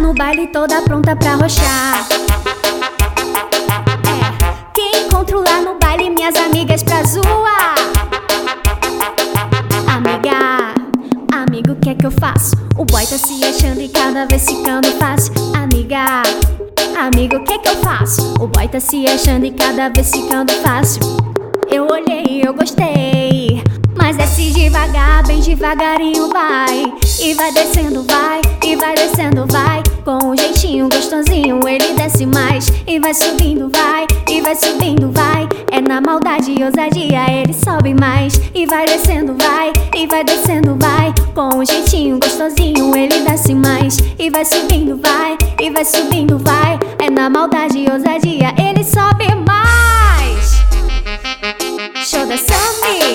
no baile toda pronta pra arrochar. Quem encontro lá no baile, minhas amigas pra zoar. Amiga, amigo, o que é que eu faço? O boy tá se achando e cada vez ficando fácil. Amiga, amigo, o que é que eu faço? O boy tá se achando e cada vez ficando fácil. Eu olhei, eu gostei, mas desce devagar, bem devagarinho vai. E vai descendo, vai, e vai descendo, vai. Com um jeitinho gostosinho ele desce mais. E vai subindo, vai, e vai subindo, vai. É na maldade e ousadia ele sobe mais. E vai descendo, vai, e vai descendo, vai. Com um jeitinho gostosinho ele desce mais. E vai subindo, vai, e vai subindo, vai. É na maldade e ousadia ele sobe mais. Show da Sammy,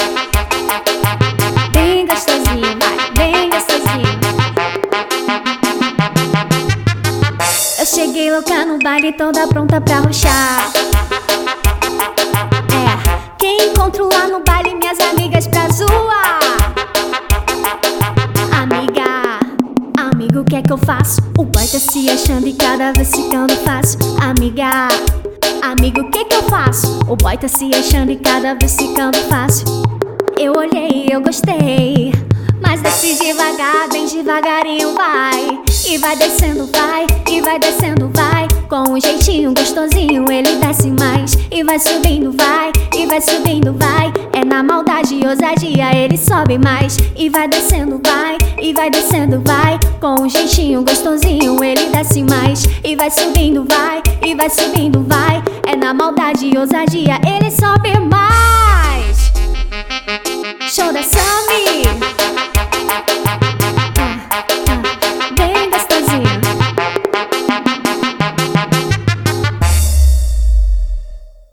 bem gostosinho, vai, bem gostosinho. Eu cheguei louca no baile toda pronta pra arrochar. Quem encontro lá no baile, minhas amigas pra zoar. Amiga, amigo, o que é que eu faço? O boy tá se achando e cada vez ficando fácil. Amiga, amigo, o que é que eu faço? O boy tá se achando e cada vez ficando fácil. Eu olhei, eu gostei, mas desce devagar, bem devagarinho vai. E vai descendo, vai, e vai descendo, vai. Com um jeitinho gostosinho ele desce mais. E vai subindo, vai, e vai subindo, vai. É na maldade e ousadia ele sobe mais. E vai descendo, vai, e vai descendo, vai. Com um jeitinho gostosinho ele desce mais. E vai subindo, vai, e vai subindo, vai. É na maldade e ousadia ele sobe mais. Show da Sammy.